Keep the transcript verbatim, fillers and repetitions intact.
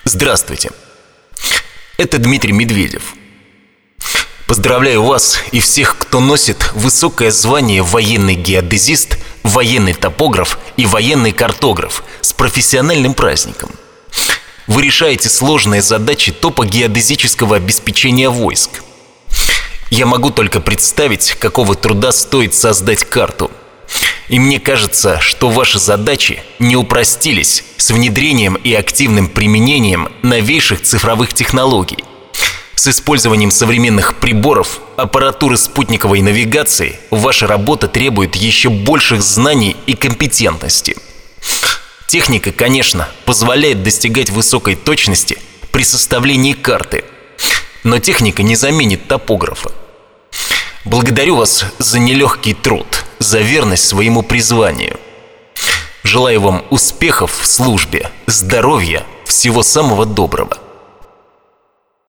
Здравствуйте, это Дмитрий Медведев. Поздравляю вас и всех, кто носит высокое звание военный геодезист, военный топограф и военный картограф с профессиональным праздником. Вы решаете сложные задачи топогеодезического обеспечения войск. Я могу только представить, какого труда стоит создать карту. И мне кажется, что ваши задачи не упростились с внедрением и активным применением новейших цифровых технологий. С использованием современных приборов, аппаратуры спутниковой навигации ваша работа требует еще больших знаний и компетентности. Техника, конечно, позволяет достигать высокой точности при составлении карты, но техника не заменит топографа. Благодарю вас за нелегкий труд, за верность своему призванию. Желаю вам успехов в службе, здоровья, всего самого доброго.